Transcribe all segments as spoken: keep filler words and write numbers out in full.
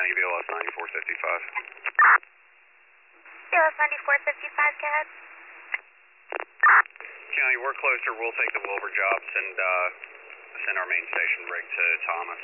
County V L S ninety-four fifty-five. V L S ninety-four fifty-five, go ahead. County, we're closer. We'll take the Wilbur jobs and uh, send our main station rig to Thomas.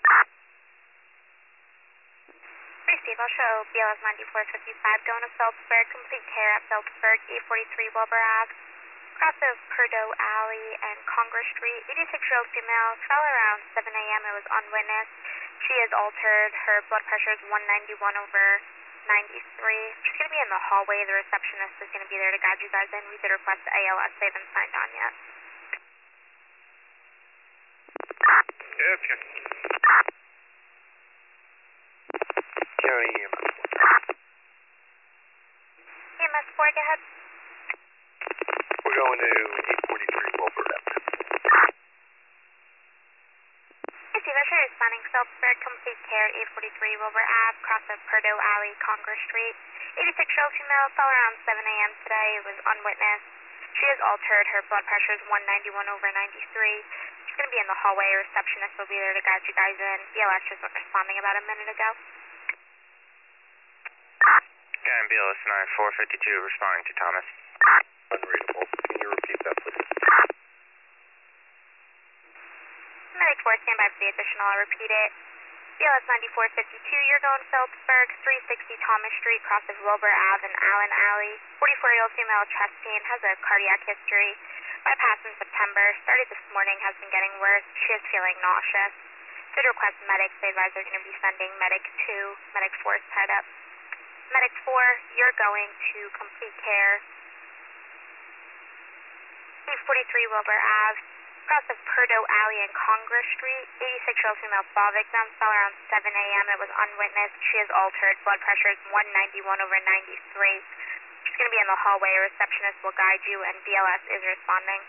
Receive, I'll show V L S ninety-four fifty-five going to Phillipsburg. Complete care at Phillipsburg, eight forty-three Wilbur Ave. Cross of Perdot Alley and Congress Street. eighty-six-year-old female fell around seven A M It was unwitnessed. She is altered. Her blood pressure is one ninety-one over ninety-three. She's going to be in the hallway. The receptionist is going to be there to guide you guys in. We did request the A L S. They haven't signed on yet. Yeah, okay. County E M S. E M S four, go ahead. We're going to eight forty-three Wilbur Avenue. Receive, I'll show you responding Phillipsburg. Complete care, eight forty-three Wilbur Ave. Cross of Perdot Alley, Congress Street. eighty-six-year-old female fell around seven A M today. It was unwitnessed. She is altered. Her blood pressure is one ninety-one over ninety-three. She's going to be in the hallway. A receptionist will be there to guide you guys in. V L S just was responding about a minute ago. County V L S ninety-four fifty-two responding to Thomas. Unreadable. Can you repeat that, please? Medic four, stand by for the additional. I'll repeat it. V L S ninety-four fifty-two, you're going Phillipsburg, three sixty Thomas Street, cross of Wilbur Ave and Allen Alley. forty-four-year-old female chest pain, has a cardiac history. Bypass in September, started this morning, has been getting worse. She is feeling nauseous. Did request medics. They advise they're going to be sending Medic two. Medic four is tied up. Medic four, you're going to complete care. eight forty-three Wilbur Ave. Cross of Perdot Alley and Congress Street. eighty-six-year-old female fall victim fell around seven A M It was unwitnessed. She is altered. Blood pressure is one ninety-one over ninety-three. She's going to be in the hallway. A receptionist will guide you, and V L S is responding.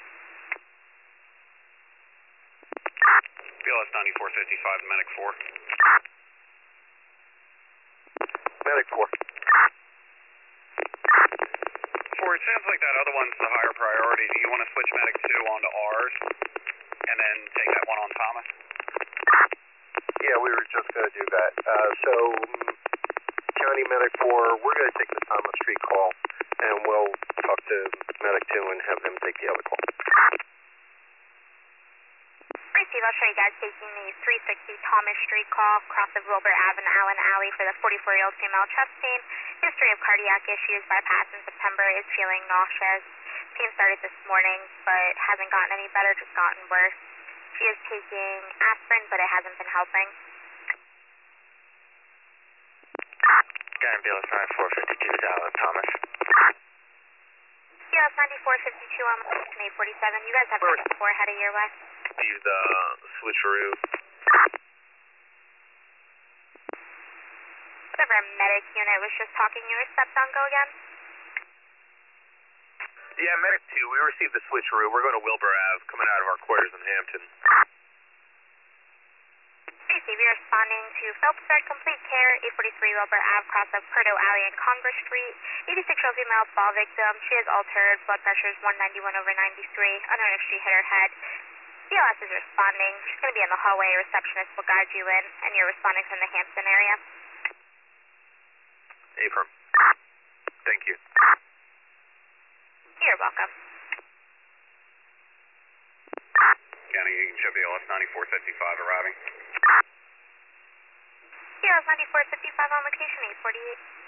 V L S ninety-four fifty-five, Medic four. Medic four. Four, it sounds like that other one's the higher priority. Do you want to switch Medic two onto ours and then take that one on Thomas? Yeah, we were just going to do that. Uh, so, County Medic four, we're going to take the Thomas Street call, and we'll talk to Medic two and have him take the other call. Receive, I'll show you guys taking the three sixty Thomas Street call, cross of Wilbur Ave and Allen Alley for the forty-four-year-old female chest pain. History of cardiac issues, bypass in September, is feeling nauseous. Pain started this morning, but hasn't gotten any better, just gotten worse. She is taking aspirin, but it hasn't been helping. County V L S ninety-four fifty-two is Allen Thomas. V L S ninety-four fifty-two on the eight forty-seven. You guys have Medic four headed your way. Use the switcheroo. Whatever medic unit was just talking, you were stepped on, go again? Yeah, Medic two, we received the switcheroo. We're going to Wilbur Ave, coming out of our quarters in Hampton. Receive, you're responding to Phillipsburg, complete care, eight forty-three Wilbur Ave, cross of Perdot Alley and Congress Street. eighty-six-year-old female fall victim. She is altered. Blood pressure is one ninety-one over ninety-three. Unknown if she hit her head. V L S is responding. She's going to be in the hallway. A receptionist will guide you in, and you're responding from the Hampton area. Affirm. Thank you. You're welcome. County, you can show V L S ninety-four fifty-five arriving. V L S ninety-four fifty-five on location, eight forty-eight.